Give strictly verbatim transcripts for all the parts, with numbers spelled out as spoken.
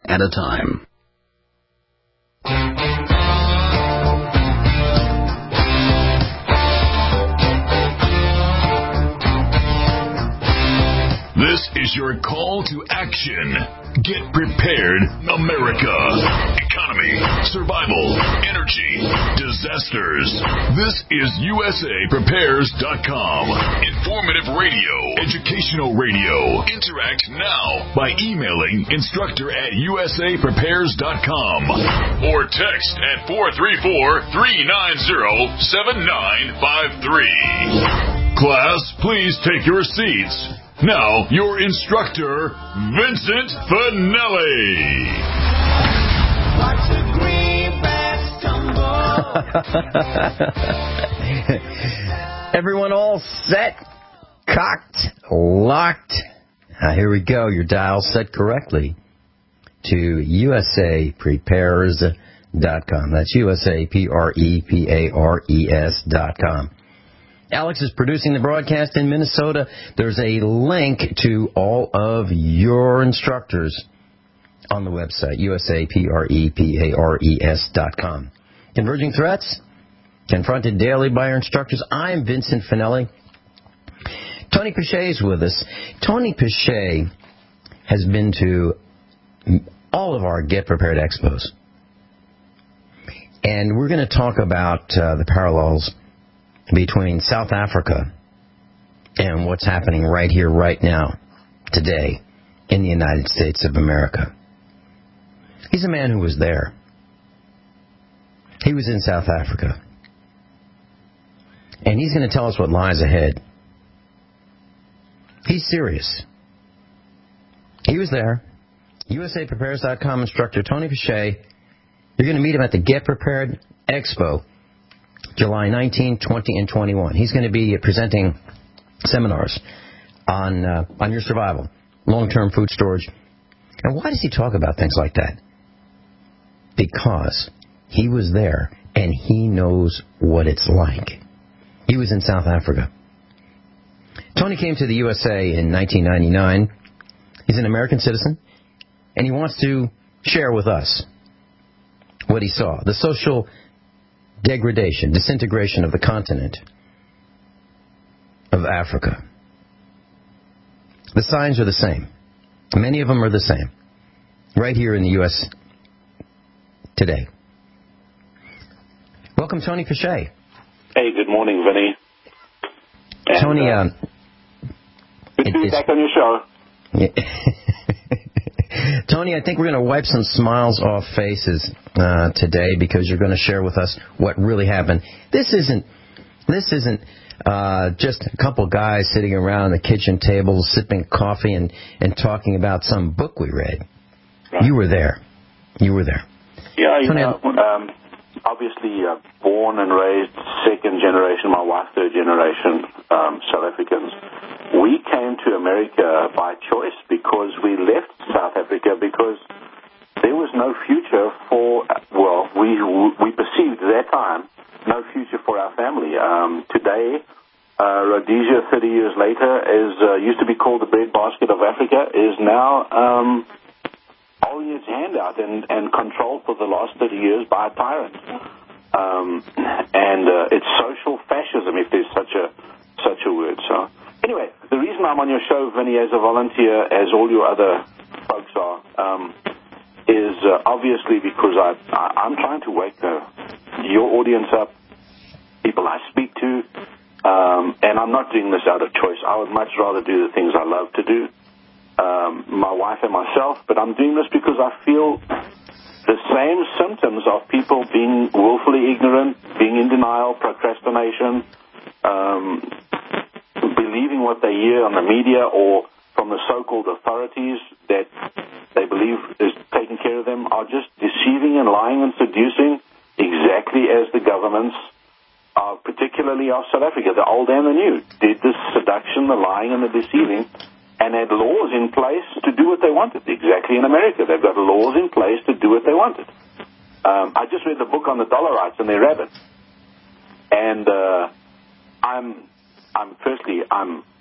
at a time. This is your call to action. Get prepared, America. Economy, survival, energy, disasters. This is U S A Prepares dot com. Informative radio, educational radio. Interact now by emailing instructor at U S A Prepares dot com or text at four three four, three nine zero, seven nine five three. Class, please take your seats. Now, your instructor, Vincent Finelli. Watch the greenbacks tumble. Everyone all set, cocked, locked. Now, here we go. Your dial set correctly to U S A Prepares dot com. That's U S A P R E P A R E S dot com. Alex is producing the broadcast in Minnesota. There's a link to all of your instructors on the website, U S A P R E P A R E S dot com. Converging threats, confronted daily by our instructors. I'm Vincent Finelli. Tony Pichet is with us. Tony Pichet has been to all of our Get Prepared Expos. And we're going to talk about uh, the parallels between South Africa and what's happening right here, right now, today, in the United States of America. He's a man who was there. He was in South Africa. And he's going to tell us what lies ahead. He's serious. He was there. U S A Prepares dot com instructor Tony Pichet. You're going to meet him at the Get Prepared Expo, July nineteenth, twentieth, and twenty-first. He's going to be presenting seminars on uh, on your survival, long-term food storage. And why does he talk about things like that? Because he was there and he knows what it's like. He was in South Africa. Tony came to the U S A in nineteen ninety-nine. He's an American citizen, and he wants to share with us what he saw, the social degradation, disintegration of the continent of Africa. The signs are the same. Many of them are the same. Right here in the U S today. Welcome, Tony Pichet. Hey, good morning, Vinny. And, Tony, uh, good to be back on your show. Yeah. Tony, I think we're going to wipe some smiles off faces uh, today because you're going to share with us what really happened. This isn't this isn't uh, just a couple guys sitting around the kitchen table sipping coffee and, and talking about some book we read. Right. You were there. You were there. Yeah, you Tony, know, um, obviously uh, born and raised second generation, my wife third generation um, South Africans. We came to America by choice because we left South Africa because there was no future for, well, we we perceived at that time, no future for our family. Um, today, uh, Rhodesia, thirty years later, is uh, used to be called the breadbasket of Africa, is now um, holding its hand out and, and controlled for the last thirty years by a tyrant. Um, and uh, it's social fascism, if there's such a such a word. So, anyway, the reason I'm on your show, Vinny, as a volunteer, as all your other folks are, um, is uh, obviously because I, I, I'm trying to wake the, your audience up, people I speak to, um, and I'm not doing this out of choice. I would much rather do the things I love to do, um, my wife and myself, but I'm doing this because I feel the same symptoms of people being willfully ignorant, being in denial, procrastination, um, believing what they hear on the media or from the so-called authorities that they believe is taking care of them, are just deceiving and lying and seducing exactly as the governments, uh, particularly of South Africa, the old and the new, did this seduction, the lying and the deceiving, and had laws in place to do what they wanted. Exactly in America, they've got laws in place to do what they wanted. Um, I just read the book on the Dollarites and their rabbits, and uh, I'm, I'm firstly, I'm,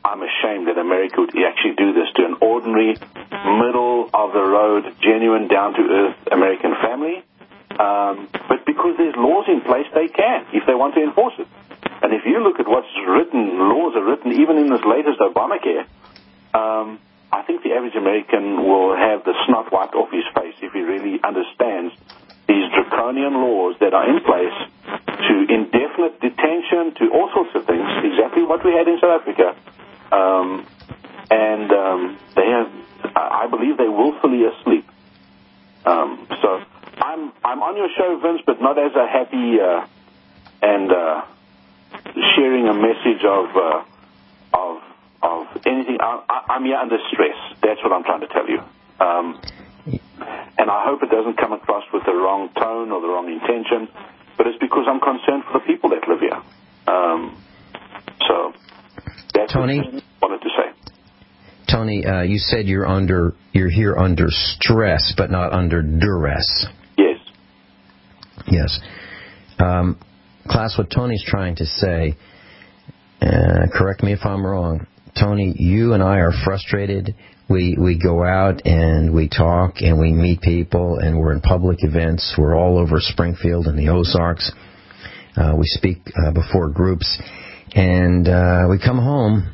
I'm ashamed that America would actually do this to an ordinary, middle-of-the-road, genuine, down-to-earth American family. Um, but because there's laws in place, they can, if they want to enforce it. And if you look at what's written, laws are written, even in this latest Obamacare, um, I think the average American will have the snot wiped off his face if he really understands these draconian laws that are in place to indefinite detention, to all sorts of things, exactly what we had in South Africa. Um, and um, they have, I believe they're willfully asleep. Um, so I'm I'm on your show, Vince, but not as a happy uh, and uh, sharing a message of uh, of of anything. I, I'm here under stress. That's what I'm trying to tell you. Um, and I hope it doesn't come across with the wrong tone or the wrong intention, but it's because I'm concerned for the people that live here. Um, so that's Tony, what I wanted to say. Tony, uh, you said you're under you're here under stress, but not under duress. Yes. Yes. Um, class, what Tony's trying to say, uh, correct me if I'm wrong, Tony, you and I are frustrated. We we go out and we talk and we meet people and we're in public events. We're all over Springfield and the Ozarks. Uh, we speak uh, before groups. And uh, we come home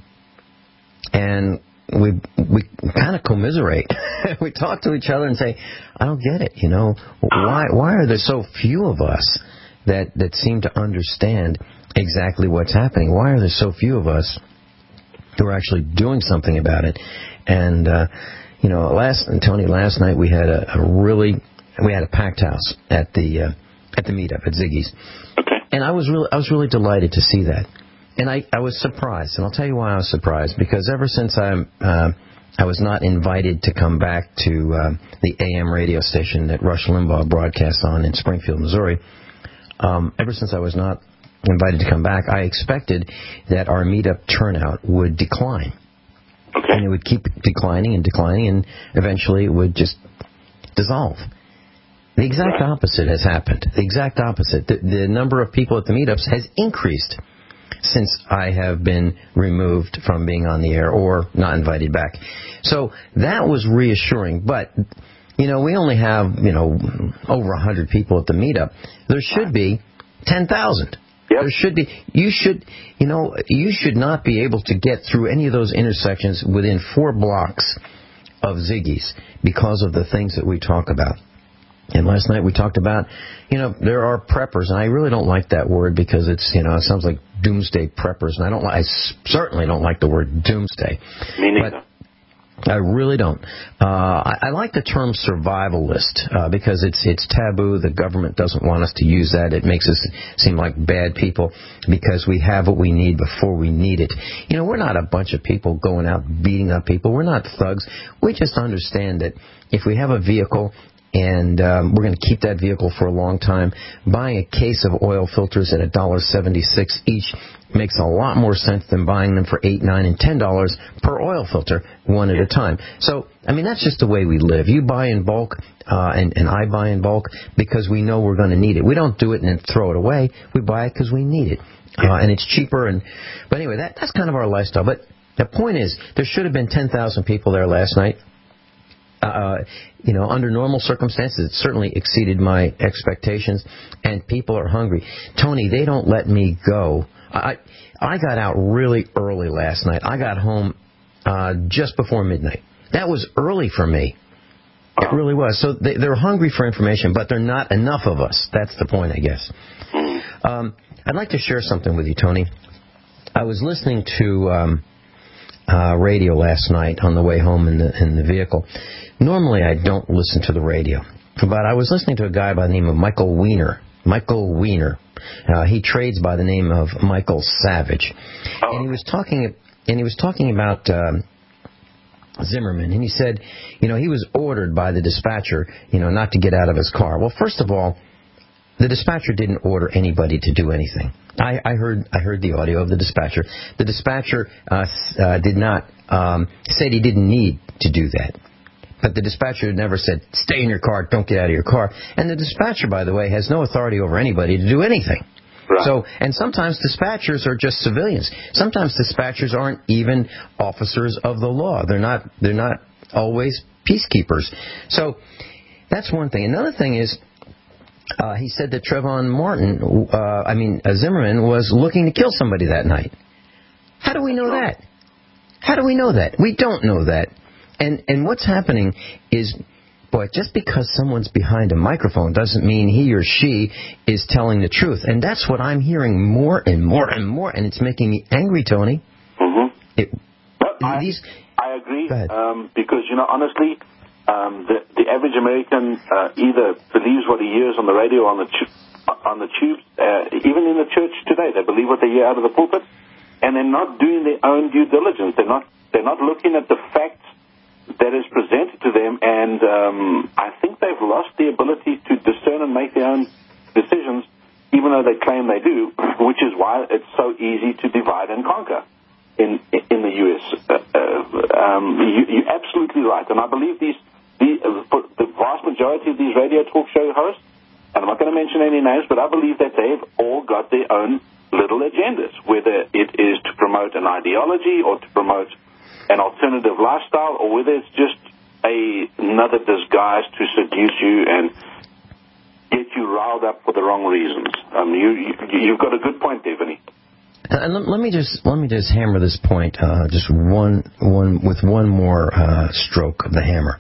and we we kind of commiserate. We talk to each other and say, I don't get it, you know. Why why are there so few of us that, that seem to understand exactly what's happening? Why are there so few of us who are actually doing something about it? And, uh, you know, last Tony, last night we had a, a really, we had a packed house at the uh, at the meetup at Ziggy's. Okay. And I was really, I was really delighted to see that. And I, I was surprised, and I'll tell you why I was surprised. Because ever since I, uh, I was not invited to come back to uh, the A M radio station that Rush Limbaugh broadcasts on in Springfield, Missouri, um, ever since I was not invited to come back, I expected that our meetup turnout would decline. Okay. And it would keep declining and declining, and eventually it would just dissolve. The exact Right. opposite has happened. The exact opposite. The, the number of people at the meetups has increased since I have been removed from being on the air or not invited back. So that was reassuring. But, you know, we only have, you know, over one hundred people at the meetup. There should be ten thousand. Yep. There should be, you should, you know, you should not be able to get through any of those intersections within four blocks of Ziggy's because of the things that we talk about. And last night we talked about, you know, there are preppers, and I really don't like that word because it's, you know, it sounds like doomsday preppers, and I don't, I certainly don't like the word doomsday. Me neither. But I really don't. Uh, I, I like the term survivalist uh, because it's it's taboo. The government doesn't want us to use that. It makes us seem like bad people because we have what we need before we need it. You know, we're not a bunch of people going out beating up people. We're not thugs. We just understand that if we have a vehicle and um, we're going to keep that vehicle for a long time, buying a case of oil filters at one dollar seventy-six each makes a lot more sense than buying them for eight, nine, and ten dollars per oil filter, one at a time. So, I mean, that's just the way we live. You buy in bulk, uh, and, and I buy in bulk because we know we're going to need it. We don't do it and then throw it away. We buy it because we need it, uh, and it's cheaper. And but anyway, that that's kind of our lifestyle. But the point is, there should have been ten thousand people there last night. Uh, you know, under normal circumstances, it certainly exceeded my expectations, and people are hungry. Tony, they don't let me go. I I got out really early last night. I got home uh, just before midnight. That was early for me. It really was. So they, they're hungry for information, but they're not enough of us. That's the point, I guess. Um, I'd like to share something with you, Tony. I was listening to um, uh, radio last night on the way home in the in the vehicle. Normally, I don't listen to the radio, but I was listening to a guy by the name of Michael Weiner. Michael Weiner. Uh, he trades by the name of Michael Savage, and he was talking. And he was talking about um, Zimmerman, and he said, you know, he was ordered by the dispatcher, you know, not to get out of his car. Well, first of all, the dispatcher didn't order anybody to do anything. I, I heard I heard the audio of the dispatcher. The dispatcher uh, uh, did not um, said he didn't need to do that. But the dispatcher never said, stay in your car, don't get out of your car. And the dispatcher, by the way, has no authority over anybody to do anything. Right. So, and sometimes dispatchers are just civilians. Sometimes dispatchers aren't even officers of the law. They're not. They're not always peacekeepers. So, that's one thing. Another thing is, uh, he said that Trayvon Martin, uh, I mean uh, Zimmerman, was looking to kill somebody that night. How do we know that? How do we know that? We don't know that. And and what's happening is, boy, just because someone's behind a microphone doesn't mean he or she is telling the truth. And that's what I'm hearing more and more and more, and it's making me angry, Tony. Mm-hmm. It, but I, these, I agree, go ahead. Um, because, you know, honestly, um, the, the average American uh, either believes what he hears on the radio, on the, tu- on the tubes, uh, even in the church today, they believe what they hear out of the pulpit, and they're not doing their own due diligence. They're not, they're not looking at the facts that is presented to them, and um, I think they've lost the ability to discern and make their own decisions, even though they claim they do, which is why it's so easy to divide and conquer in in the U S. Uh, uh, um, you, you're absolutely right, and I believe these the, uh, the vast majority of these radio talk show hosts, and I'm not going to mention any names, but I believe that they've all got their own little agendas, whether it is to promote an ideology or to promote an alternative lifestyle, or whether it's just a, another disguise to seduce you and get you riled up for the wrong reasons. Um, you, you, you've got a good point there, Vinny. And let, let me just let me just hammer this point, uh, just one one with one more uh, stroke of the hammer.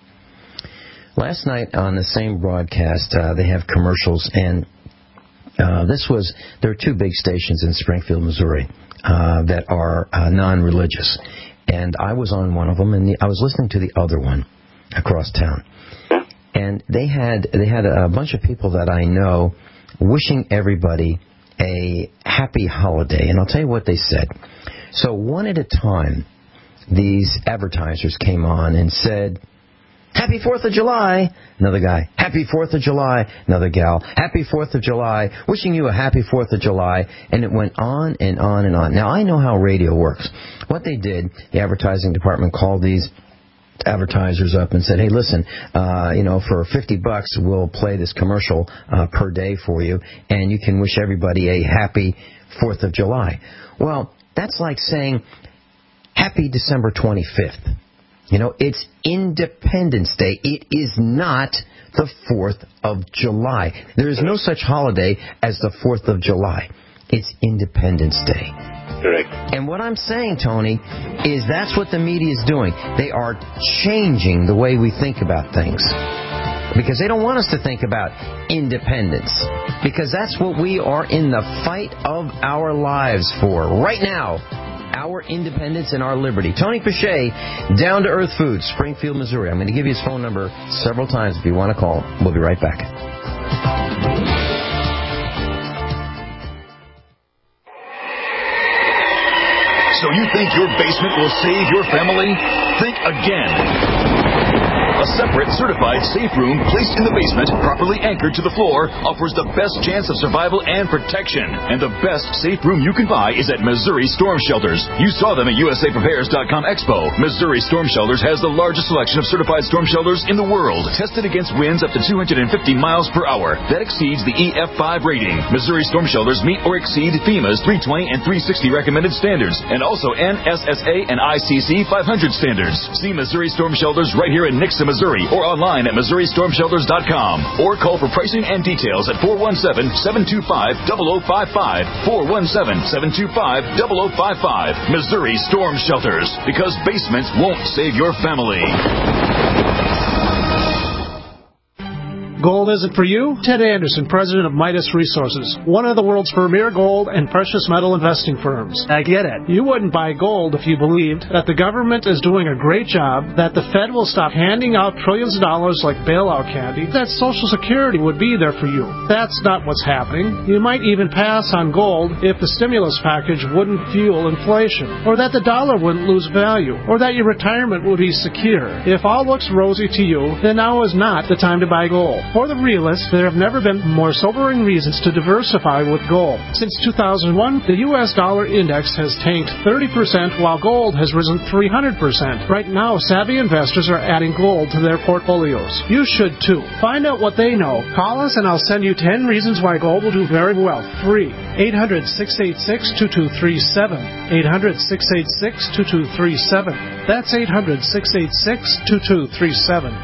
Last night on the same broadcast, uh, they have commercials, and uh, this was there are two big stations in Springfield, Missouri, uh, that are uh, non-religious. And I was on one of them, and the, I was listening to the other one across town. And they had they had a bunch of people that I know wishing everybody a happy holiday. And I'll tell you what they said. So one at a time, these advertisers came on and said, "Happy Fourth of July." Another guy, "Happy Fourth of July." Another gal, "Happy Fourth of July. Wishing you a happy Fourth of July." And it went on and on and on. Now, I know how radio works. What they did, the advertising department called these advertisers up and said, "Hey, listen, uh, you know, for fifty bucks, we'll play this commercial uh, per day for you, and you can wish everybody a happy Fourth of July." Well, that's like saying, "Happy December twenty-fifth." You know, it's Independence Day. It is not the fourth of July. There is no such holiday as the fourth of July. It's Independence Day. Correct. And what I'm saying, Tony, is that's what the media is doing. They are changing the way we think about things. Because they don't want us to think about independence. Because that's what we are in the fight of our lives for right now. Our independence and our liberty. Tony Pache, Down to Earth Foods, Springfield, Missouri. I'm going to give you his phone number several times if you want to call. We'll be right back. So you think your basement will save your family? Think again. A separate, certified safe room placed in the basement, properly anchored to the floor, offers the best chance of survival and protection. And the best safe room you can buy is at Missouri Storm Shelters. You saw them at U S A Prepares dot com Expo. Missouri Storm Shelters has the largest selection of certified storm shelters in the world, tested against winds up to two hundred fifty miles per hour. That exceeds the E F five rating. Missouri Storm Shelters meet or exceed FEMA's three twenty and three sixty recommended standards, and also N S S A and I C C five hundred standards. See Missouri Storm Shelters right here in Nixa, Missouri, or online at Missouri Storm Shelters dot com, or call for pricing and details at four one seven, seven two five, zero zero five five, four one seven, seven two five, zero zero five five. Missouri Storm Shelters, because basements won't save your family. Gold isn't for you? Ted Anderson, president of Midas Resources, one of the world's premier gold and precious metal investing firms. I get it. You wouldn't buy gold if you believed that the government is doing a great job, that the Fed will stop handing out trillions of dollars like bailout candy, that Social Security would be there for you. That's not what's happening. You might even pass on gold if the stimulus package wouldn't fuel inflation, or that the dollar wouldn't lose value, or that your retirement would be secure. If all looks rosy to you, then now is not the time to buy gold. For the realist, there have never been more sobering reasons to diversify with gold. Since two thousand one, the U S dollar index has tanked thirty percent while gold has risen three hundred percent. Right now, savvy investors are adding gold to their portfolios. You should too. Find out what they know. Call us and I'll send you ten reasons why gold will do very well. Free. eight hundred, six eight six, two two three seven. eight hundred, six eight six, two two three seven. That's eight hundred, six eight six, two two three seven.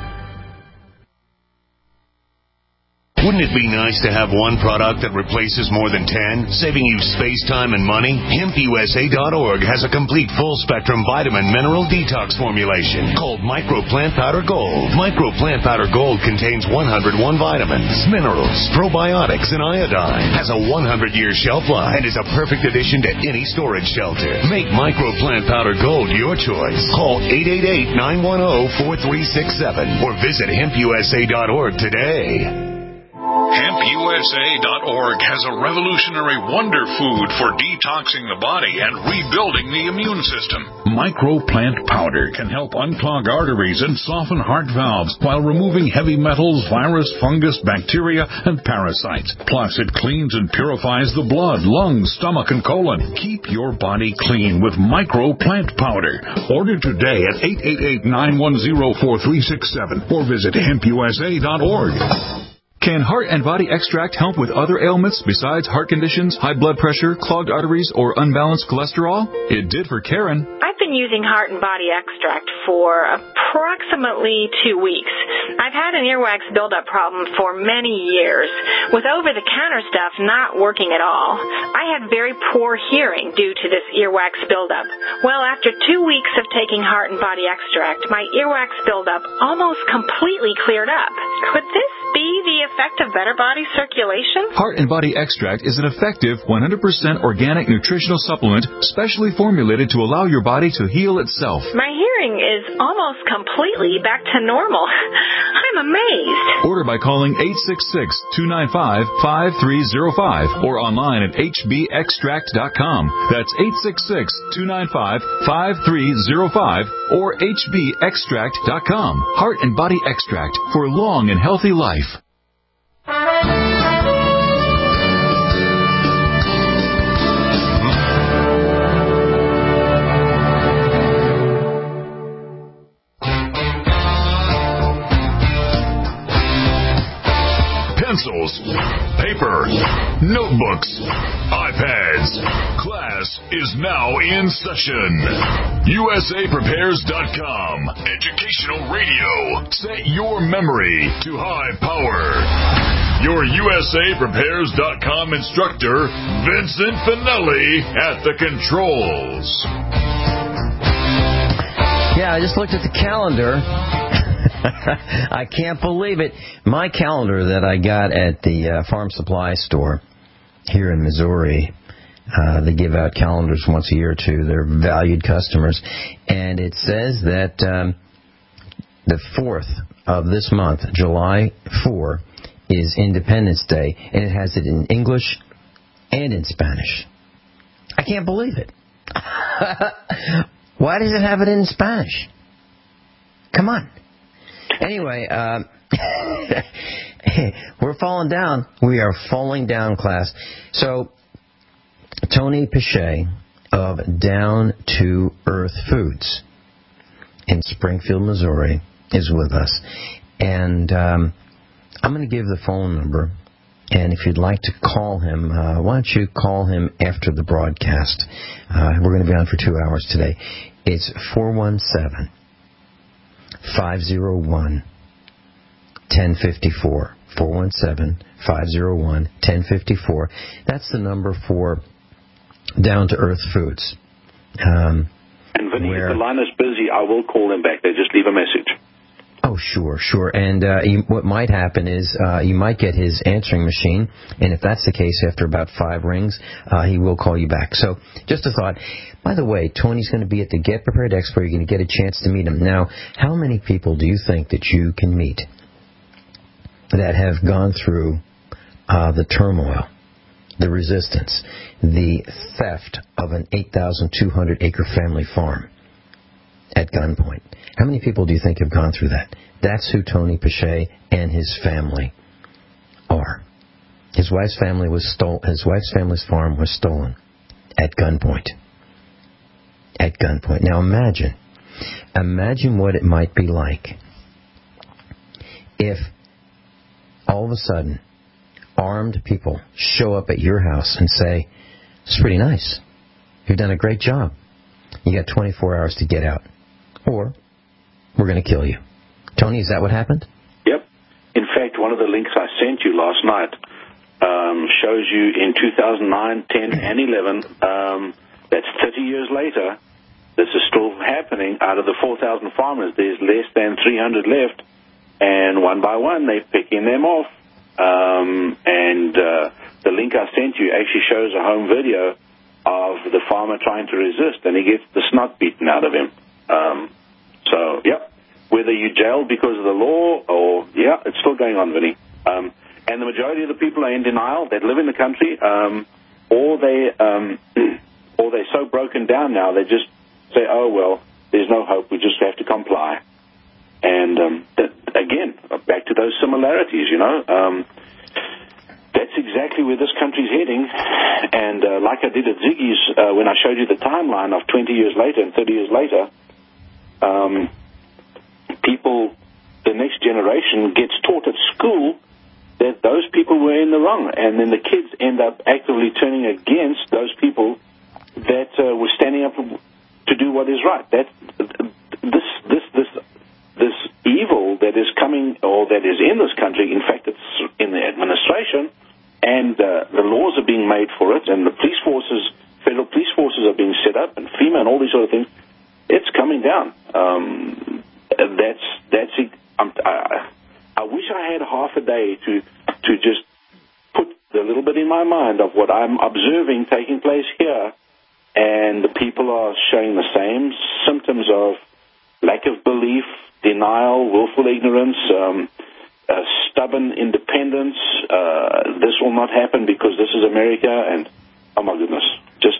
Wouldn't it be nice to have one product that replaces more than ten, saving you space, time, and money? Hemp U S A dot org has a complete full-spectrum vitamin mineral detox formulation called Micro Plant Powder Gold. Micro Plant Powder Gold contains one hundred one vitamins, minerals, probiotics, and iodine. Has a one hundred year shelf life and is a perfect addition to any storage shelter. Make Micro Plant Powder Gold your choice. Call eight eight eight, nine one zero, four three six seven or visit hemp U S A dot org today. Hemp U S A dot org has a revolutionary wonder food for detoxing the body and rebuilding the immune system. Microplant powder can help unclog arteries and soften heart valves while removing heavy metals, virus, fungus, bacteria, and parasites. Plus, it cleans and purifies the blood, lungs, stomach, and colon. Keep your body clean with Microplant powder. Order today at eight eight eight, nine one zero, four three six seven or visit hemp U S A dot org. Can Heart and Body Extract help with other ailments besides heart conditions, high blood pressure, clogged arteries, or unbalanced cholesterol? It did for Karen. I've been using Heart and Body Extract for approximately two weeks. I've had an earwax buildup problem for many years, with over-the-counter stuff not working at all. I had very poor hearing due to this earwax buildup. Well, after two weeks of taking Heart and Body Extract, my earwax buildup almost completely cleared up. Could this be the effect of better body circulation? Heart and Body Extract is an effective one hundred percent organic nutritional supplement specially formulated to allow your body to heal itself. My hearing is almost completely back to normal. I'm amazed. Order by calling eight six six, two nine five, five three zero five or online at h b extract dot com. That's eight six six, two nine five, five three zero five or h b extract dot com. Heart and Body Extract for long and healthy life. Pencils, paper, notebooks, iPads. Class is now in session. U S A Prepares dot com. Educational radio. Set your memory to high power. Your U S A Prepares dot com instructor, Vincent Finelli, at the controls. Yeah, I just looked at the calendar. I can't believe it. My calendar that I got at the uh, farm supply store here in Missouri, uh, they give out calendars once a year to their valued customers, and it says that um, the fourth of this month, July fourth, is Independence Day, and it has it in English and in Spanish. I can't believe it. Why does it have it in Spanish? Come on. Anyway, um, we're falling down. We are falling down, class. So, Tony Pichet of Down to Earth Foods in Springfield, Missouri, is with us. And um, I'm going to give the phone number. And if you'd like to call him, uh, why don't you call him after the broadcast? Uh, we're going to be on for two hours today. It's four one seven, five oh one, one oh five four. four one seven, five oh one, one oh five four. That's the number for Down to Earth Foods. Um, and Vinny, where... if the line is busy, I will call them back. They just leave a message. Oh, sure, sure. And uh, you, what might happen is uh, you might get his answering machine, and if that's the case, after about five rings, uh, he will call you back. So just a thought. By the way, Tony's going to be at the Get Prepared Expo. You're going to get a chance to meet him. Now, how many people do you think that you can meet that have gone through uh, the turmoil, the resistance, the theft of an eight thousand two hundred acre family farm? at gunpoint. How many people do you think have gone through that? That's who Tony Pache and his family are. His wife's family was stole. His wife's family's farm was stolen at gunpoint. At gunpoint. Now imagine, imagine what it might be like if all of a sudden armed people show up at your house and say, "It's pretty nice. You've done a great job. You got twenty-four hours to get out, or we're going to kill you." Tony, is that what happened? Yep. In fact, one of the links I sent you last night um, shows you in two thousand nine, ten, and eleven, um, that's thirty years later, this is still happening. Out of the four thousand farmers, there's less than three hundred left, and one by one, they're picking them off. Um, and uh, the link I sent you actually shows a home video of the farmer trying to resist, and he gets the snot beaten out of him. Um, so, yep. Whether you jail because of the law or, yeah, it's still going on, Vinny. Um, and the majority of the people are in denial that live in the country, um, or, they, um, or they're so broken down now, they just say, oh, well, there's no hope, we just have to comply. And, um, that, again, back to those similarities, you know. Um, that's exactly where this country's heading. And uh, like I did at Ziggy's uh, when I showed you the timeline of twenty years later and thirty years later, um, people, the next generation gets taught at school that those people were in the wrong. And then the kids end up actively turning against those people that uh, were standing up to do what is right. That this, this, this, this evil that is coming, or that is in this country, in fact, it's in the administration, and uh, the laws are being made for it, and the police forces, federal police forces are being set up, and FEMA and all these other things. It's coming down. Um, that's that's. Um, I, I wish I had half a day to to just put a little bit in my mind of what I'm observing taking place here, and the people are showing the same symptoms of lack of belief, denial, willful ignorance, um, uh, stubborn independence. Uh, this will not happen because this is America, and oh my goodness, just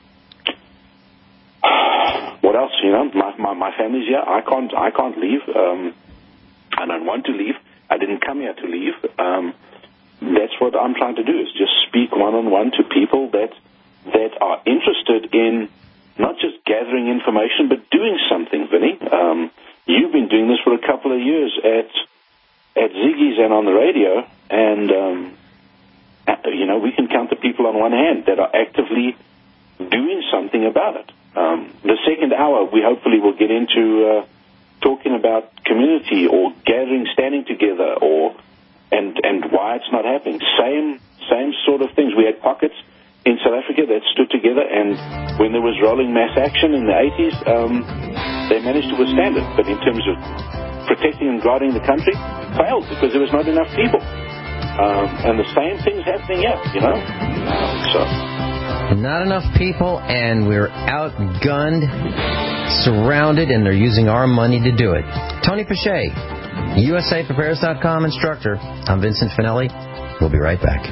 what else? You know, my my, my family's here. I can't I can't leave. Um, I don't want to leave. I didn't come here to leave. Um, that's what I'm trying to do, is just speak one on one to people that that are interested in not just gathering information, but doing something, Vinny. Um, you've been doing this for a couple of years at at Ziggy's and on the radio, and, um, you know, we can count the people on one hand that are actively doing something about it. Um, the second hour, we hopefully will get into uh, talking about community or gathering, standing together, or and and why it's not happening. Same, same sort of things. We had pockets in South Africa that stood together, and when there was rolling mass action in the eighties, um, they managed to withstand it. But in terms of protecting and guarding the country, failed because there was not enough people. Um, and the same thing's happening here, you know. So not enough people, and we're outgunned, surrounded, and they're using our money to do it. Tony Pache, U S A Prepares dot com instructor. I'm Vincent Finelli. We'll be right back.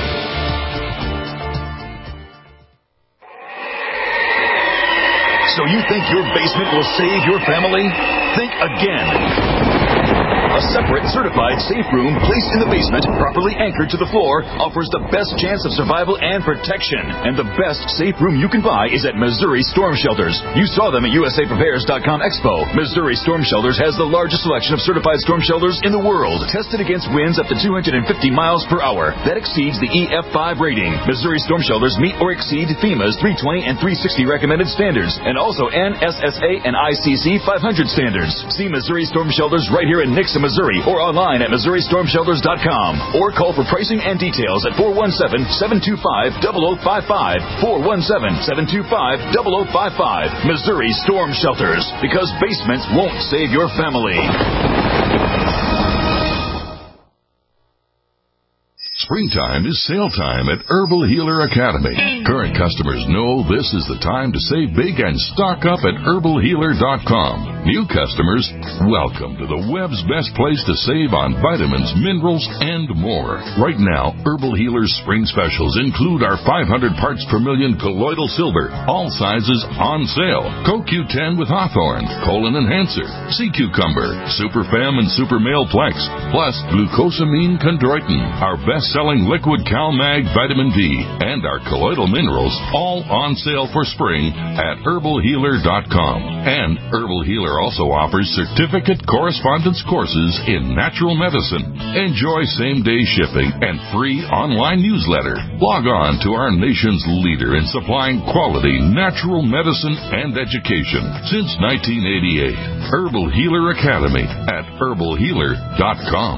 So you think your basement will save your family? Think again. A separate, certified safe room placed in the basement, properly anchored to the floor, offers the best chance of survival and protection. And the best safe room you can buy is at Missouri Storm Shelters. You saw them at U S A Prepares dot com Expo. Missouri Storm Shelters has the largest selection of certified storm shelters in the world, tested against winds up to two hundred fifty miles per hour. That exceeds the E F five rating. Missouri Storm Shelters meet or exceed FEMA's three twenty and three sixty recommended standards, and also N S S A and I C C five hundred standards. See Missouri Storm Shelters right here in Nixa, Missouri, or online at Missouri Storm Shelters dot com, or call for pricing and details at four one seven, seven two five, zero zero five five, four one seven, seven two five, zero zero five five. Missouri Storm Shelters, because basements won't save your family. Springtime is sale time at Herbal Healer Academy. Current customers know this is the time to save big and stock up at herbal healer dot com. New customers, welcome to the web's best place to save on vitamins, minerals, and more. Right now, Herbal Healer's spring specials include our five hundred parts per million colloidal silver, all sizes on sale. Co Q ten with Hawthorne, Colon Enhancer, Sea Cucumber, Super Fem and Super Male Plex, plus Glucosamine Chondroitin, our best-selling liquid CalMag Vitamin D, and our colloidal minerals, all on sale for spring at herbal healer dot com. And Herbal Healer also offers certificate correspondence courses in natural medicine. Enjoy same-day shipping and free online newsletter. Log on to our nation's leader in supplying quality natural medicine and education since nineteen eighty-eight. Herbal Healer Academy at herbal healer dot com.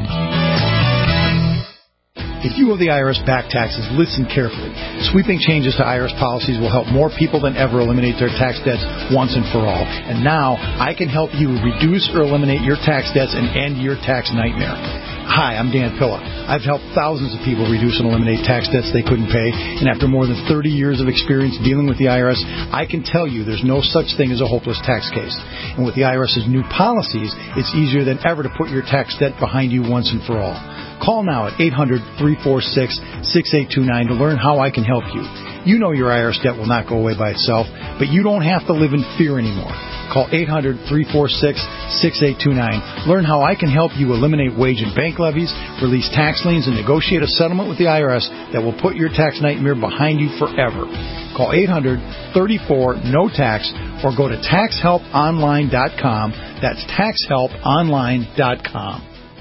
If you owe the I R S back taxes, listen carefully. Sweeping changes to I R S policies will help more people than ever eliminate their tax debts once and for all. And now, I can help you reduce or eliminate your tax debts and end your tax nightmare. Hi, I'm Dan Pilla. I've helped thousands of people reduce and eliminate tax debts they couldn't pay, and after more than thirty years of experience dealing with the I R S, I can tell you there's no such thing as a hopeless tax case. And with the IRS's new policies, it's easier than ever to put your tax debt behind you once and for all. Call now at eight hundred, three four six, six eight two nine to learn how I can help you. You know your I R S debt will not go away by itself, but you don't have to live in fear anymore. Call eight hundred, three four six, six eight two nine. Learn how I can help you eliminate wage and bank levies, release tax liens, and negotiate a settlement with the I R S that will put your tax nightmare behind you forever. Call eight hundred, three four, N O tax or go to tax help online dot com. That's tax help online dot com.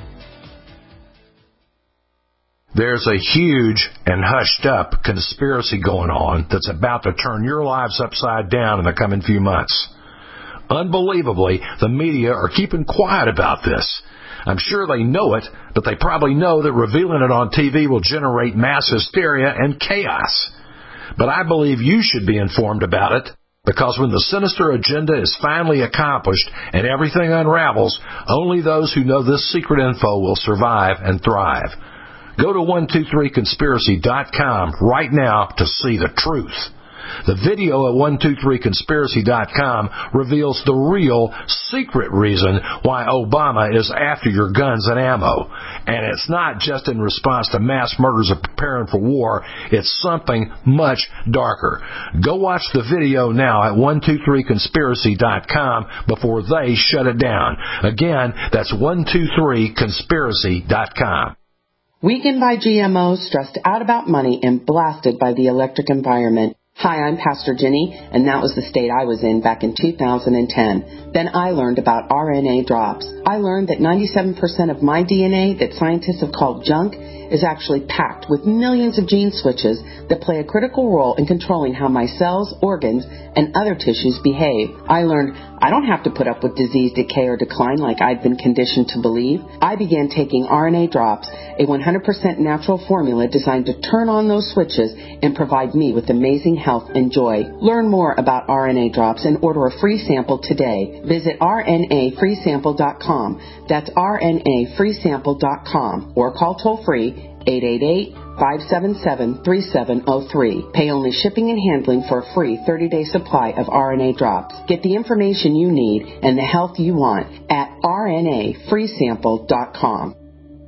There's a huge and hushed-up conspiracy going on that's about to turn your lives upside down in the coming few months. Unbelievably, the media are keeping quiet about this. I'm sure they know it, but they probably know that revealing it on T V will generate mass hysteria and chaos. But I believe you should be informed about it, because when the sinister agenda is finally accomplished and everything unravels, only those who know this secret info will survive and thrive. Go to one two three conspiracy dot com right now to see the truth. The video at one two three conspiracy dot com reveals the real, secret reason why Obama is after your guns and ammo. And it's not just in response to mass murders of preparing for war. It's something much darker. Go watch the video now at one two three conspiracy dot com before they shut it down. Again, that's one two three conspiracy dot com. Weakened by G M Os, stressed out about money, and blasted by the electric environment. Hi, I'm Pastor Jenny, and that was the state I was in back in two thousand ten. Then I learned about R N A drops. I learned that ninety-seven percent of my D N A that scientists have called junk is actually packed with millions of gene switches that play a critical role in controlling how my cells, organs, and other tissues behave. I learned I don't have to put up with disease, decay, or decline like I'd been conditioned to believe. I began taking R N A drops, a one hundred percent natural formula designed to turn on those switches and provide me with amazing health and joy. Learn more about R N A drops and order a free sample today. Visit R N A free sample dot com. That's R N A free sample dot com or call toll-free eight eight eight, five seven seven, three seven zero three. Pay only shipping and handling for a free thirty-day supply of R N A drops. Get the information you need and the health you want at R N A free sample dot com.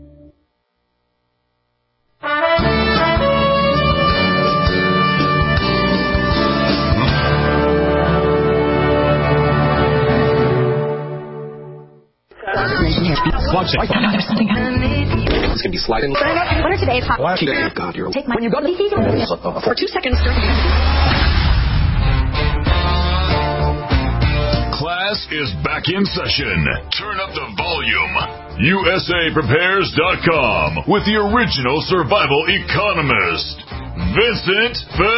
It's going to be sliding. What are today's hot? Oh, God, you're... Take my... When you go to the... For two seconds... Class is back in session. Turn up the volume. U S A prepares dot com with the original survival economist, Vincent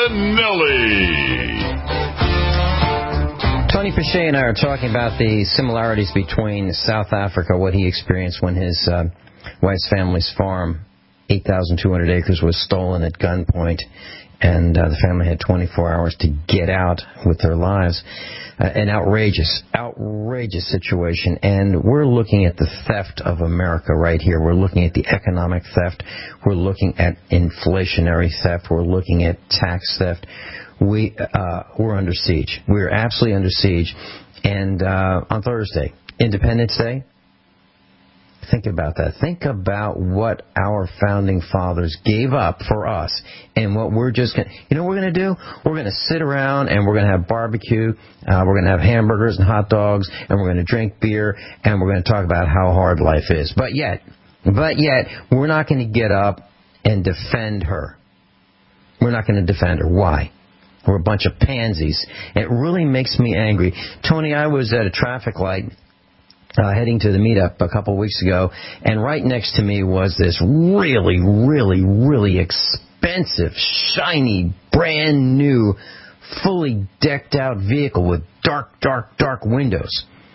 Finelli. Tony Pache and I are talking about the similarities between South Africa, what he experienced when his uh, wife's family's farm eight thousand two hundred acres was stolen at gunpoint, and uh, the family had twenty-four hours to get out with their lives. Uh, an outrageous, outrageous situation. And we're looking at the theft of America right here. We're looking at the economic theft. We're looking at inflationary theft. We're looking at tax theft. We, uh, we're under siege. We're absolutely under siege. And uh, on Thursday, Independence Day, think about that. Think about what our founding fathers gave up for us and what we're just going to... You know what we're going to do? We're going to sit around and we're going to have barbecue. Uh, we're going to have hamburgers and hot dogs, and we're going to drink beer, and we're going to talk about how hard life is. But yet, but yet, we're not going to get up and defend her. We're not going to defend her. Why? We're a bunch of pansies. It really makes me angry. Tony, I was at a traffic light Uh, heading to the meetup a couple of weeks ago, and right next to me was this really, really, really expensive, shiny, brand new, fully decked out vehicle with dark, dark, dark windows.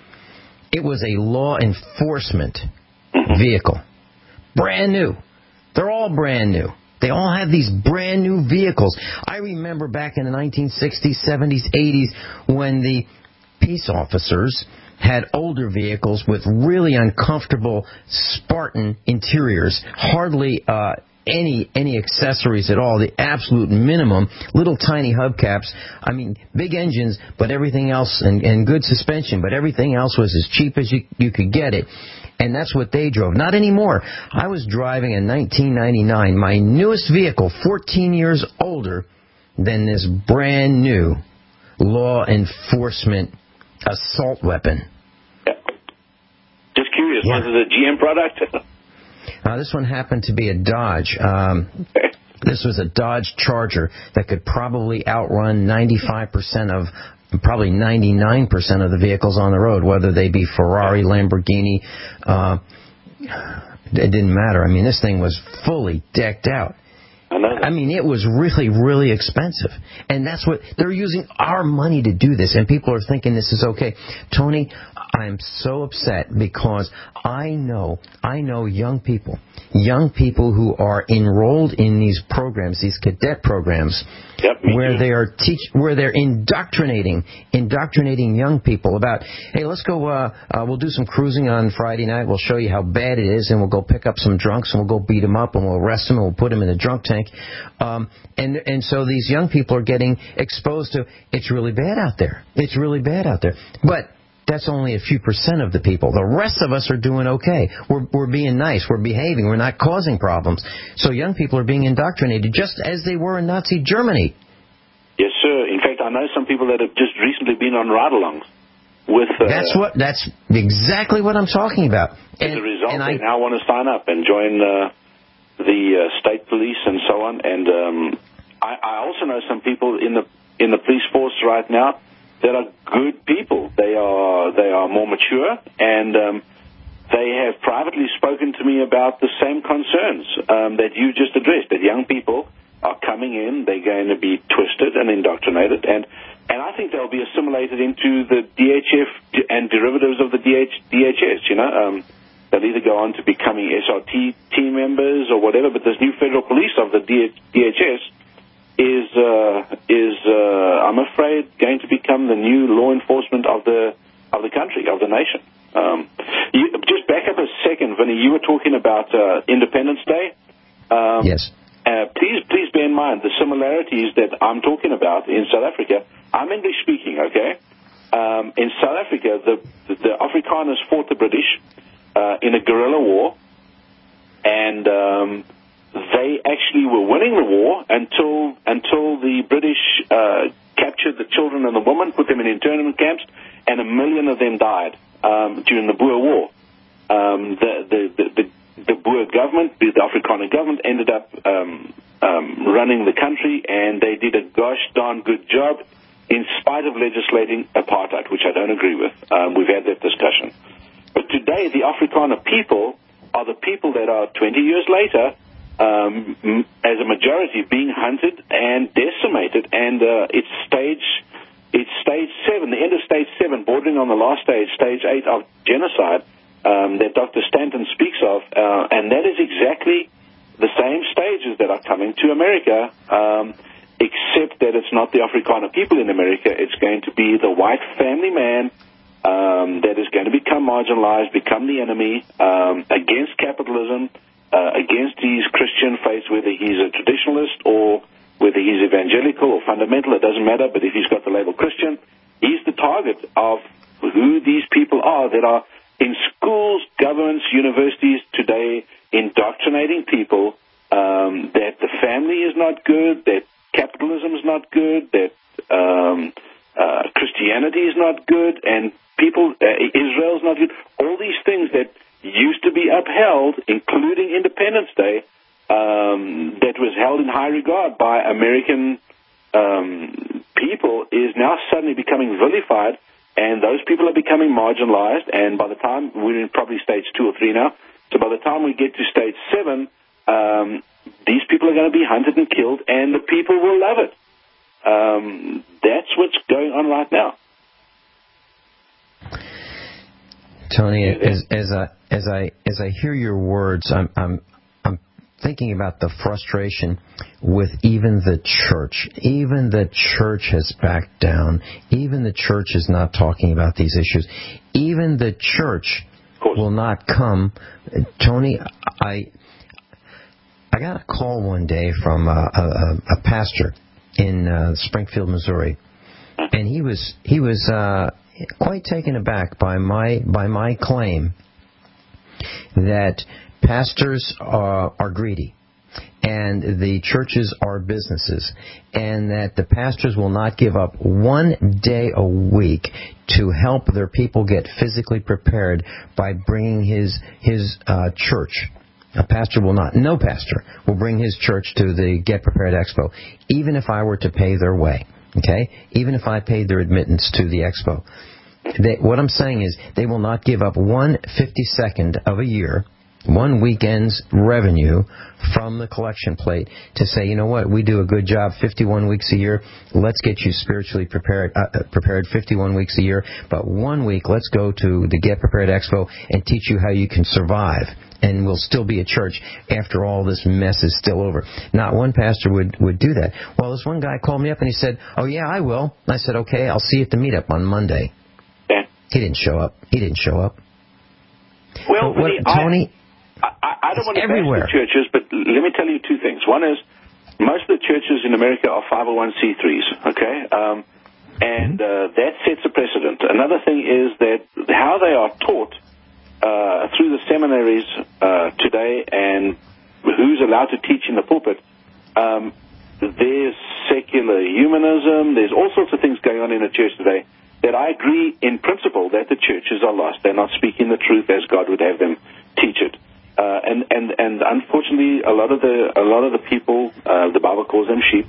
It was a law enforcement vehicle. Brand new. They're all brand new. They all have these brand new vehicles. I remember back in the nineteen sixties, seventies, eighties when the peace officers had older vehicles with really uncomfortable Spartan interiors, hardly uh, any any accessories at all, the absolute minimum, little tiny hubcaps. I mean, big engines, but everything else, and, and good suspension, but everything else was as cheap as you, you could get it. And that's what they drove. Not anymore. I was driving in nineteen ninety-nine, my newest vehicle, fourteen years older than this brand new law enforcement assault weapon. Yeah. Just curious, yeah. Was it a G M product? uh, this one happened to be a Dodge. Um, this was a Dodge Charger that could probably outrun ninety-five percent of, probably ninety-nine percent of the vehicles on the road, whether they be Ferrari, Lamborghini. Uh, it didn't matter. I mean, this thing was fully decked out. I mean, it was really, really expensive. And that's what, they're using our money to do this. And people are thinking this is okay. Tony, I'm so upset because I know, I know young people, young people who are enrolled in these programs, these cadet programs, yep, where too. they are teach, where they're indoctrinating, indoctrinating young people about, hey, let's go, uh, uh, we'll do some cruising on Friday night. We'll show you how bad it is, and we'll go pick up some drunks, and we'll go beat them up, and we'll arrest them, and we'll put them in the drunk tank. Um, and and so these young people are getting exposed to, it's really bad out there. It's really bad out there. But that's only a few percent of the people. The rest of us are doing okay. We're we're being nice. We're behaving. We're not causing problems. So young people are being indoctrinated just as they were in Nazi Germany. Yes, sir. In fact, I know some people that have just recently been on ride-alongs with... Uh, that's what. That's exactly what I'm talking about. As and, a result, and they I, now want to sign up and join uh, the uh, state police and so on. And um, I, I also know some people in the in the police force right now that are good people. They are they are more mature, and um, they have privately spoken to me about the same concerns um, that you just addressed, that young people are coming in, they're going to be twisted and indoctrinated, and, and I think they'll be assimilated into the D H F and derivatives of the D H, D H S, you know. Um, they'll either go on to becoming S R T team members or whatever, but this new federal police of the D H S is uh, is uh, I'm afraid going to become the new law enforcement of the of the country, of the nation. Um, you, just back up a second, Vinny. You were talking about uh, Independence Day. Um, yes. Uh, please, please bear in mind the similarities that I'm talking about in South Africa. I'm English speaking, okay? Um, in South Africa, the the, the Afrikaners fought the British uh, in a guerrilla war, and um, they actually were winning the war until until the British uh, captured the children and the women, put them in internment camps, and a million of them died um, during the Boer War. Um, the, the, the, the, the Boer government, the Afrikaner government, ended up um, um, running the country, and they did a gosh darn good job in spite of legislating apartheid, which I don't agree with. Um, we've had that discussion. But today, the Afrikaner people are the people that are twenty years later, Um, as a majority, being hunted and decimated, and uh, it's stage, it's stage seven, the end of stage seven, bordering on the last stage, stage eight of genocide um, that Doctor Stanton speaks of, uh, and that is exactly the same stages that are coming to America, um, except that it's not the Afrikaner people in America. It's going to be the white family man um, that is going to become marginalized, become the enemy um, against capitalism, uh, against his Christian faith, whether he's a traditionalist or whether he's evangelical or fundamental. It doesn't matter, but if he's got the label Christian, he's the target of who these people are that are in schools, governments, universities today indoctrinating people um, that the family is not good, that capitalism is not good, that um, uh, Christianity is not good, and people, uh, Israel is not good. All these things that used to be upheld, including Independence Day, um, that was held in high regard by American um, people, is now suddenly becoming vilified, and those people are becoming marginalized, and by the time, we're in probably stage two or three now, so by the time we get to stage seven, um, these people are going to be hunted and killed, and the people will love it. Um, that's what's going on right now. Tony, as, as I as I as I hear your words, I'm I'm I'm thinking about the frustration with even the church. Even the church has backed down. Even the church is not talking about these issues. Even the church will not come. Tony, I I got a call one day from a, a, a pastor in uh, Springfield, Missouri, and he was he was uh, quite taken aback by my by my claim that pastors are, are greedy and the churches are businesses, and that the pastors will not give up one day a week to help their people get physically prepared by bringing his his uh, church. A pastor will not. No pastor will bring his church to the Get Prepared Expo, even if I were to pay their way. Okay, even if I paid their admittance to the expo. They, what I'm saying is they will not give up one fifty-second of a year, one weekend's revenue from the collection plate to say, you know what, we do a good job fifty-one weeks a year. Let's get you spiritually prepared, uh, prepared fifty-one weeks a year. But one week, let's go to the Get Prepared Expo and teach you how you can survive. And we'll still be a church after all this mess is still over. Not one pastor would, would do that. Well, this one guy called me up and he said, oh, yeah, I will. I said, okay, I'll see you at the meetup on Monday. Yeah. He didn't show up. He didn't show up. Well, but what, I, Tony, I, I don't want to everywhere. bash the churches, but let me tell you two things. One is most of the churches in America are five oh one c threes, okay? Um, and uh, that sets a precedent. Another thing is that how they are taught Uh, through the seminaries uh, today and who's allowed to teach in the pulpit, um, there's secular humanism, there's all sorts of things going on in the church today that I agree in principle that the churches are lost. They're not speaking the truth as God would have them teach it. Uh, and, and, and unfortunately, a lot of the a lot of the people, uh, the Bible calls them sheep,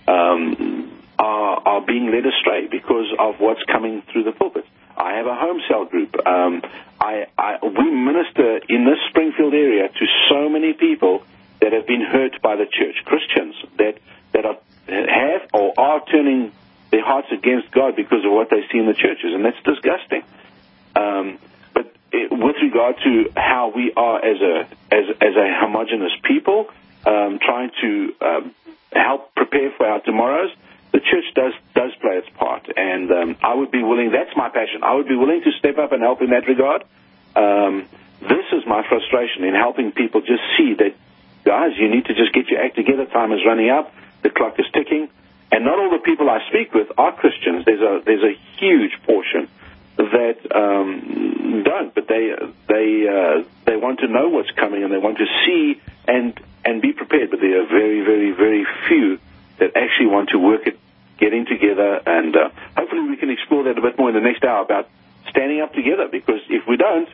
um, are, are being led astray because of what's coming through the pulpit. I have a home cell group. Um, I, I, we minister in this Springfield area to so many people that have been hurt by the church, Christians that that are, have or are turning their hearts against God because of what they see in the churches, and that's disgusting. Um, but it, with regard to how we are as a as as a homogeneous people, um, trying to um, help prepare for our tomorrows, the church does does play its part, and um, I would be willing, that's my passion, I would be willing to step up and help in that regard. Um, this is my frustration in helping people just see that, guys, you need to just get your act together, time is running out, the clock is ticking, and not all the people I speak with are Christians. There's a there's a huge portion that um, don't, but they they uh, they want to know what's coming, and they want to see and, and be prepared, but there are very, very, very few that actually want to work it, getting together, and uh, hopefully we can explore that a bit more in the next hour about standing up together, because if we don't,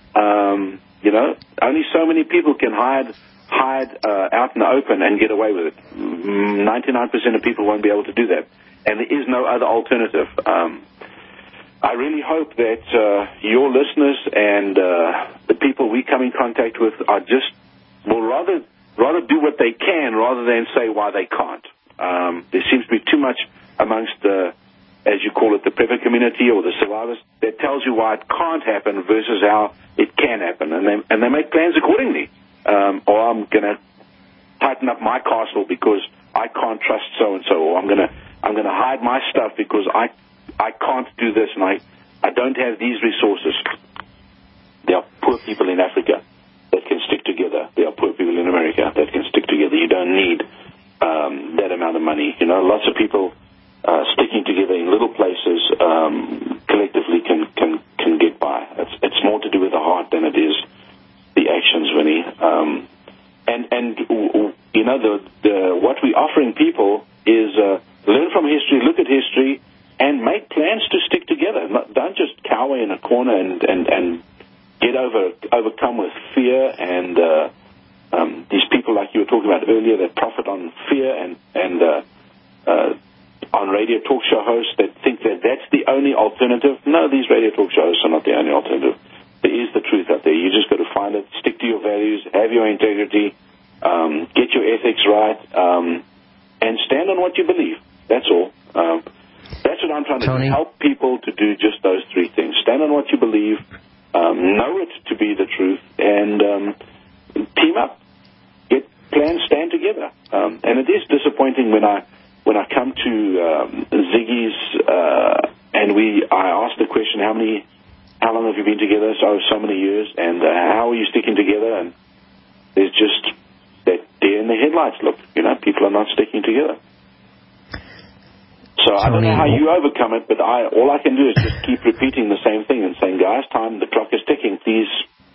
um, you know, only so many people can hide hide uh, out in the open and get away with it. ninety-nine percent of people won't be able to do that, and there is no other alternative. Um, I really hope that uh, your listeners and uh, the people we come in contact with are just, will rather rather do what they can rather than say why they can't. Um, there seems to be too much amongst the, as you call it, the prepper community or the survivors that tells you why it can't happen versus how it can happen, and they and they make plans accordingly. Um, or I'm going to tighten up my castle because I can't trust so and so, or I'm going to I'm going to hide my stuff because I I can't do this and I I don't have these resources. There are poor people in Africa that can stick together. There are poor people in America that can stick together. You don't need um, that amount of money. You know, lots of people uh, sticking together in little places um, collectively can, can, can get by. It's, it's more to do with the heart than it is the actions, Vinny. Um, and, and you know, the, the, what we're offering people is uh, learn from history, look at history, and make plans to stick together. Not, don't just cower in a corner and, and, and get over overcome with fear and uh, um, these people like you were talking about earlier that profit on fear and, and uh, uh, on radio talk show hosts that think that that's the only alternative. No, these radio talk show hosts are not the only alternative. There is the truth out there. You just got to find it, stick to your values, have your integrity, um, get your ethics right, um, and stand on what you believe. That's all. Um, that's what I'm trying to Tony. do, help people to do just those three things. Stand on what you believe, Um, know it to be the truth, and um, team up, get plans, stand together. Um, and it is disappointing when I when I come to um, Ziggy's uh, and we I ask the question, how many, how long have you been together? So so many years, and uh, how are you sticking together? And there's just that deer in the headlights look. You know, people are not sticking together. So I don't know how you overcome it, but I all I can do is just keep repeating the same thing and saying, guys, time, the clock is ticking. Please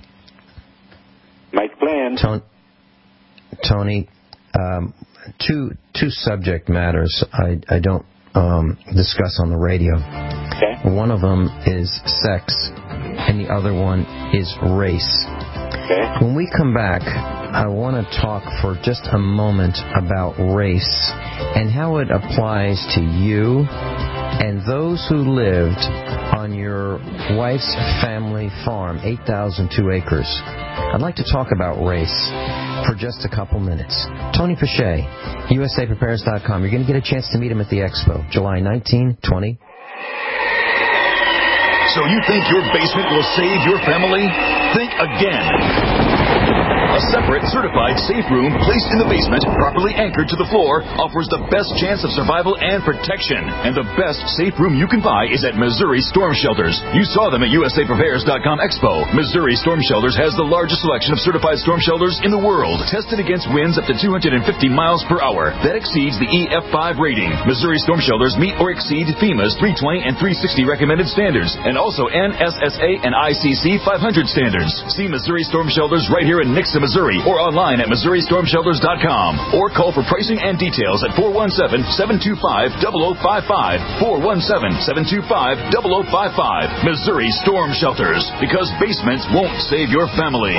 make plans. Tony, Tony um, two two subject matters I, I don't um, discuss on the radio. Okay. One of them is sex, and the other one is race. Okay. When we come back, I want to talk for just a moment about race and how it applies to you and those who lived on your wife's family farm, eight thousand two acres. I'd like to talk about race for just a couple minutes. Tony Pache, U S A Prepares dot com. You're going to get a chance to meet him at the Expo, July nineteenth, twentieth. So you think your basement will save your family? Think again. A separate, certified safe room placed in the basement, properly anchored to the floor, offers the best chance of survival and protection. And the best safe room you can buy is at Missouri Storm Shelters. You saw them at U S A Prepares dot com Expo. Missouri Storm Shelters has the largest selection of certified storm shelters in the world, tested against winds up to two hundred fifty miles per hour. That exceeds the E F five rating. Missouri Storm Shelters meet or exceed FEMA's three twenty and three sixty recommended standards, and also N S S A and I C C five hundred standards. See Missouri Storm Shelters right here in Nixa, Missouri, or online at Missouri Storm Shelters dot com, or call for pricing and details at four one seven, seven two five, zero zero five five, four one seven, seven two five, zero zero five five. Missouri Storm Shelters, because basements won't save your family.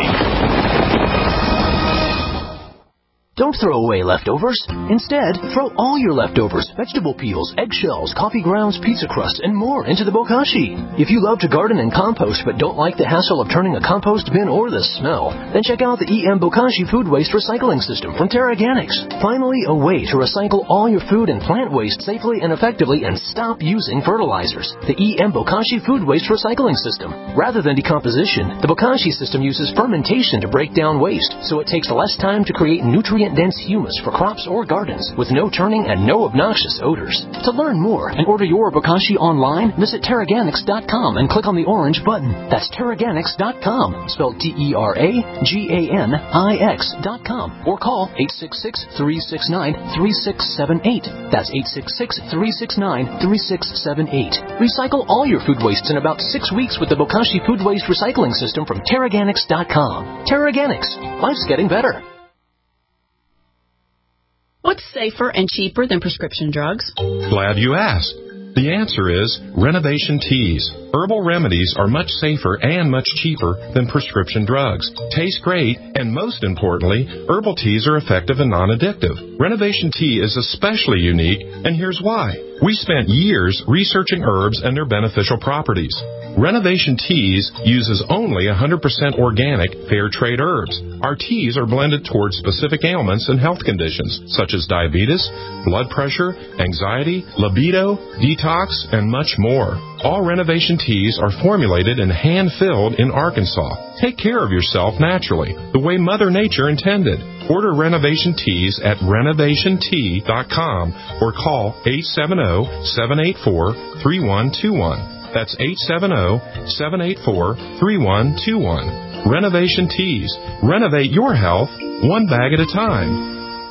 Don't throw away leftovers. Instead, throw all your leftovers, vegetable peels, eggshells, coffee grounds, pizza crust, and more into the bokashi. If you love to garden and compost but don't like the hassle of turning a compost bin or the smell, then check out the E M Bokashi Food Waste Recycling System from Terraganics. Finally, a way to recycle all your food and plant waste safely and effectively and stop using fertilizers. The E M Bokashi Food Waste Recycling System. Rather than decomposition, the Bokashi system uses fermentation to break down waste, so it takes less time to create nutrient dense humus for crops or gardens with no turning and no obnoxious odors. To learn more and order your bokashi online, visit Terraganics dot com and click on the orange button. That's Terraganics dot com, spelled T E R A G A N I X dot com, or call eight six six, three six nine, three six seven eight. That's eight six six, three six nine, three six seven eight. Recycle all your food wastes in about six weeks with the Bokashi Food Waste Recycling System from Terraganics dot com. Terraganics. Life's getting better. What's safer and cheaper than prescription drugs? Glad you asked. The answer is Renovation Teas. Herbal remedies are much safer and much cheaper than prescription drugs. Taste great, and most importantly, herbal teas are effective and non-addictive. Renovation Tea is especially unique, and here's why. We spent years researching herbs and their beneficial properties. Renovation Teas uses only one hundred percent organic, fair trade herbs. Our teas are blended towards specific ailments and health conditions, such as diabetes, blood pressure, anxiety, libido, detox, and much more. All Renovation Teas are formulated and hand-filled in Arkansas. Take care of yourself naturally, the way Mother Nature intended. Order Renovation Teas at renovation tea dot com or call eight seven zero, seven eight four, three one two one. That's eight seven zero, seven eight four, three one two one. Renovation Teas. Renovate your health one bag at a time.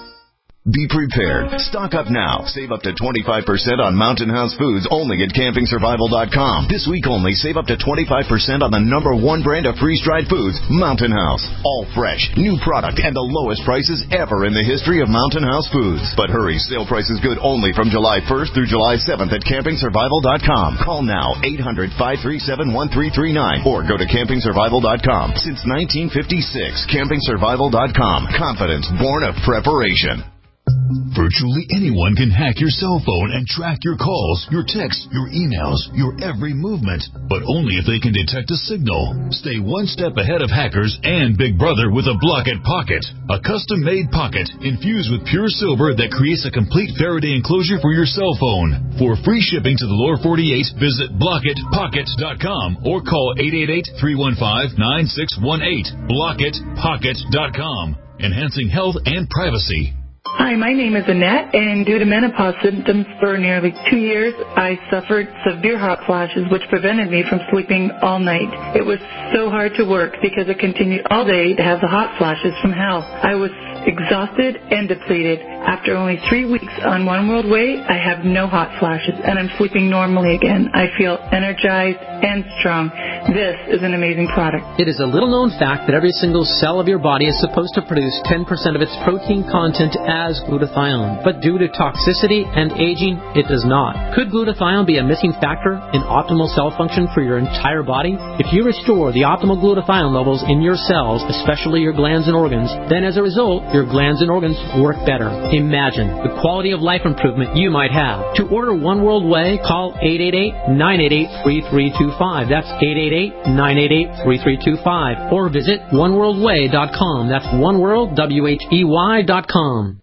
Be prepared. Stock up now. Save up to twenty-five percent on Mountain House Foods only at camping survival dot com. This week only, save up to twenty-five percent on the number one brand of freeze-dried foods, Mountain House. All fresh, new product, and the lowest prices ever in the history of Mountain House Foods. But hurry, sale price is good only from July first through July seventh at camping survival dot com. Call now, eight hundred, five three seven, one three three nine, or go to camping survival dot com. Since nineteen fifty-six, camping survival dot com. Confidence born of preparation. Virtually anyone can hack your cell phone and track your calls, your texts, your emails, your every movement, but only if they can detect a signal. Stay one step ahead of hackers and Big Brother with a Blockit Pocket, a custom-made pocket infused with pure silver that creates a complete Faraday enclosure for your cell phone. For free shipping to the lower forty-eight, visit blockit pocket dot com or call eight eight eight, three one five, nine six one eight. blockit pocket dot com, enhancing health and privacy. Hi, my name is Annette, and due to menopause symptoms for nearly two years, I suffered severe hot flashes, which prevented me from sleeping all night. It was so hard to work because it continued all day to have the hot flashes from hell. I was exhausted and depleted. After only three weeks on One World Way, I have no hot flashes, and I'm sleeping normally again. I feel energized and strong. This is an amazing product. It is a little-known fact that every single cell of your body is supposed to produce ten percent of its protein content as glutathione, but due to toxicity and aging, it does not. Could glutathione be a missing factor in optimal cell function for your entire body? If you restore the optimal glutathione levels in your cells, especially your glands and organs, then as a result, your glands and organs work better. Imagine the quality of life improvement you might have. To order One World Way, call eight eight eight, nine eight eight, three three two five. That's eight eight eight, nine eight eight, three three two five. Or visit one world way dot com. That's oneworld, W H E Y dot com.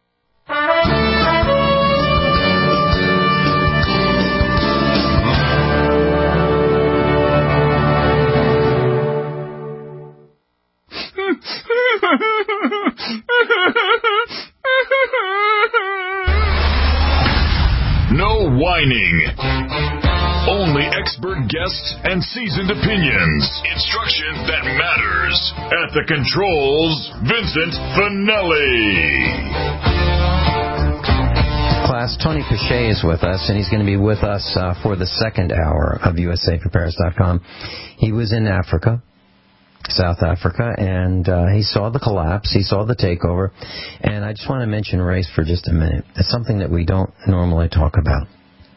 No whining. Only expert guests and seasoned opinions. Instruction that matters. At the controls, Vincent Finelli. Class, Tony Pache is with us, and he's going to be with us uh, for the second hour of U S A Prepares dot com. He was in Africa, South Africa, and uh, he saw the collapse, he saw the takeover, and I just want to mention race for just a minute. It's something that we don't normally talk about.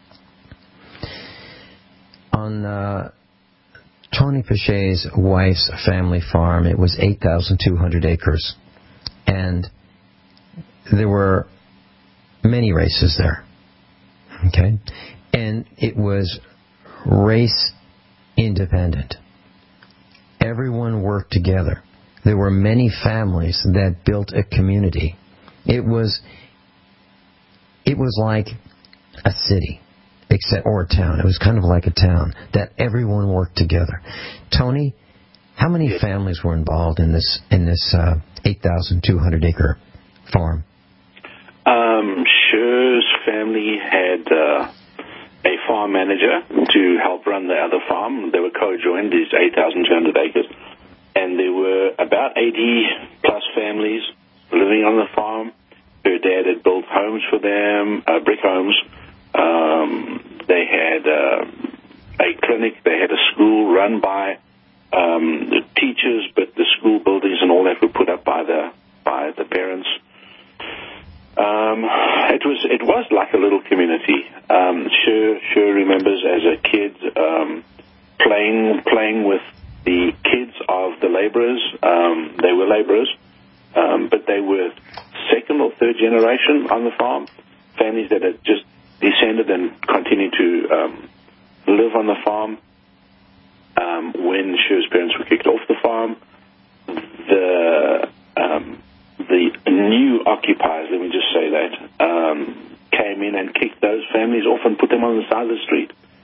On uh, Tony Pache's wife's family farm, it was eight thousand two hundred acres, and there were many races there, okay? And it was race independent. Everyone worked together. There were many families that built a community. It was it was like a city, except or a town. It was kind of like a town that everyone worked together. Tony, how many families were involved in this in this uh, eight thousand two hundred acre farm? Um, Scher's family had uh, a farm manager to help run the other farm. They were co-joined, these eight thousand two hundred acres. And there were about eighty plus families living on the farm. Her dad had built homes for them, uh, brick homes. Um, they had uh, a clinic. They had a school run by um, the teachers, but the school buildings and all that were put up by the by the parents. Um, it was it was like a little community. Um, Scher, Scher remembers as a kid um, playing playing with the kids of the laborers. Um, they were laborers, um, but they were second or third generation on the farm. Families that had just descended and continued to um, live on the farm. Um, when Scher's parents were kicked off the farm, the um, the new occupiers, let me just say that, um, came in and kicked those families off and put them on the side of the street.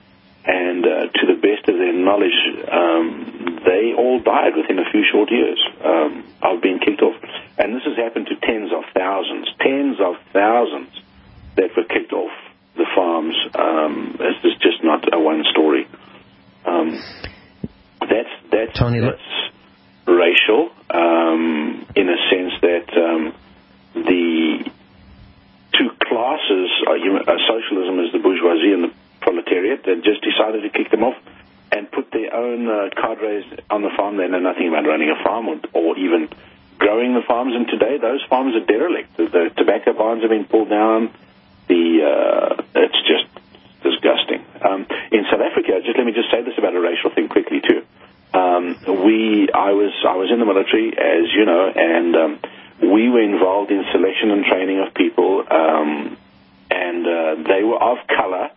and uh, to the best of their knowledge, um, they all died within a few short years um, of being kicked off. And this has happened to tens of thousands, tens of thousands that were kicked off the farms. Um, this is just not a one story. Um, that's that's, Tony, that's racial um, in a sense that um, the two classes, are, uh, socialism is the bourgeoisie and the proletariat, that just decided to kick them off and put their own uh, cadres on the farm. They know nothing about running a farm or, or even growing the farms. And today those farms are derelict. The, the tobacco barns have been pulled down. The uh, it's just disgusting. Um, in South Africa, just let me just say this about a racial thing quickly too. Um, we, I was, I was in the military, as you know, and um, we were involved in selection and training of people, um, and uh, they were of color,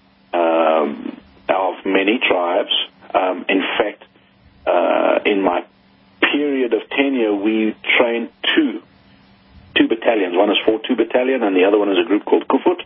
um, of many tribes. Um, in fact, uh, in my period of tenure, we trained two. two battalions. One is four two Battalion, and the other one is a group called Kufut.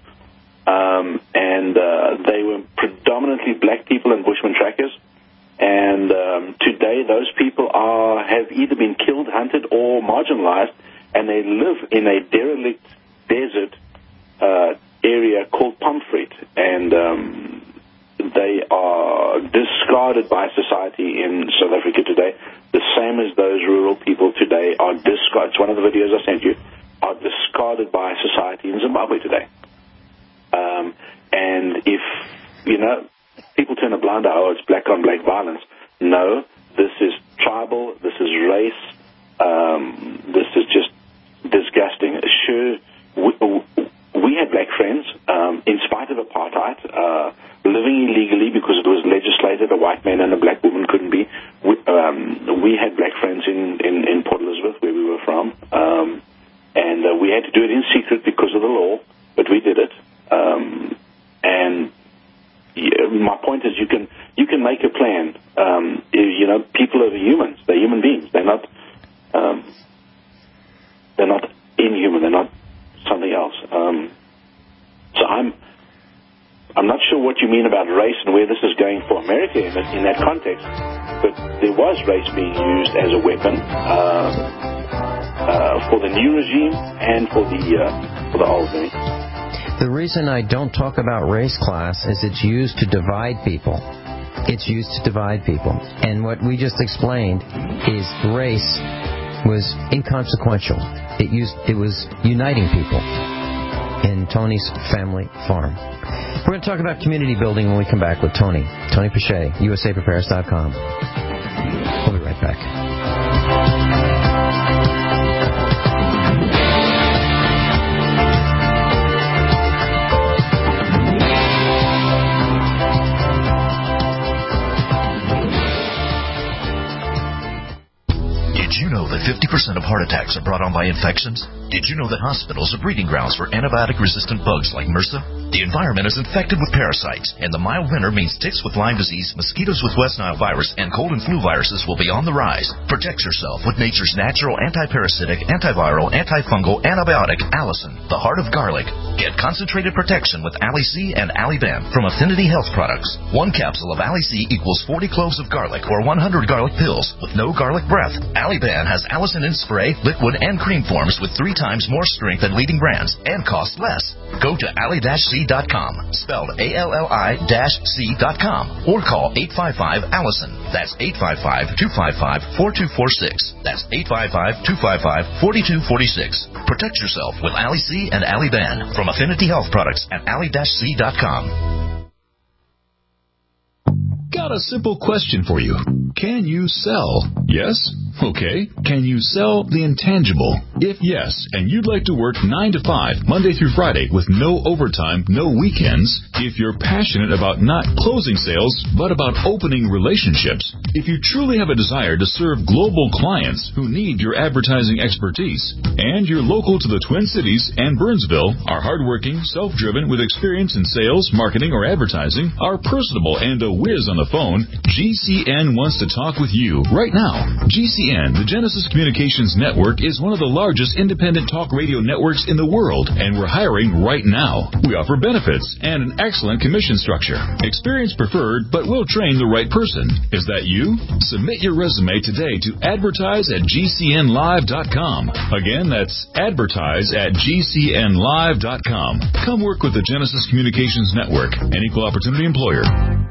Um, and uh, they were predominantly black people and Bushman trackers. And um, today, those people are have either been killed, hunted, or marginalized, and they live in a derelict desert uh, area called Pomfret. And um, they are discarded by society in South Africa today, the same as those rural people today are discarded. It's one of the videos I sent you. Are discarded by society in Zimbabwe today. Um, and if, you know, people turn a blind eye, oh, it's black-on-black violence. No, this is tribal, this is race, um, this is just disgusting. Sure, we, we had black friends, um, in spite of apartheid, uh, living illegally because it was legislated, a white man and a black woman couldn't be. We, um, we had black friends in, in, in Port Elizabeth, where we were from, um, and uh, we had to do it in secret because of the law, but we did it. Um, and yeah, my point is, you can you can make a plan. Um, you know, people are humans; they're human beings. They're not um, they're not inhuman. They're not something else. Um, so I'm I'm not sure what you mean about race and where this is going for America in, in that context. But there was race being used as a weapon. Uh, Uh, for the new regime and for the uh, for the old regime. The reason I don't talk about race class is it's used to divide people. It's used to divide people. And what we just explained is race was inconsequential. It used it was uniting people in Tony's family farm. We're going to talk about community building when we come back with Tony. Tony Pichet, U S A Prepares dot com. We'll be right back. fifty percent of heart attacks are brought on by infections? Did you know that hospitals are breeding grounds for antibiotic-resistant bugs like MRSA? The environment is infected with parasites, and the mild winter means ticks with Lyme disease, mosquitoes with West Nile virus, and cold and flu viruses will be on the rise. Protect yourself with nature's natural anti-parasitic, antiviral, antifungal antibiotic, Allison, the heart of garlic. Get concentrated protection with Ali-C and Ali-Ban from Affinity Health Products. One capsule of Ali-C equals forty cloves of garlic or one hundred garlic pills with no garlic breath. Ali-Ban has Allison in spray, liquid, and cream forms with three times more strength than leading brands and cost less. Go to Ali C dot com, spelled A L L I C dot com, or call eight five five Allison. That's eight five five, two five five, four two four six. That's eight five five, two five five, four two four six. Protect yourself with Ali-C and Ali-Ban from Affinity Health Products at Ali C dot com. Got a simple question for you. Can you sell? Yes? Okay. Can you sell the intangible? If yes, and you'd like to work nine to five, Monday through Friday, with no overtime, no weekends, if you're passionate about not closing sales, but about opening relationships, if you truly have a desire to serve global clients who need your advertising expertise, and you're local to the Twin Cities and Burnsville, are hardworking, self-driven, with experience in sales, marketing, or advertising, are personable, and a whiz on on the phone, G C N wants to talk with you right now. G C N, the Genesis Communications Network, is one of the largest independent talk radio networks in the world, and we're hiring right now. We offer benefits and an excellent commission structure. Experience preferred, but we'll train the right person. Is that you? Submit your resume today to advertise at G C N live dot com. Again, that's advertise at G C N live dot com. Come work with the Genesis Communications Network, an equal opportunity employer.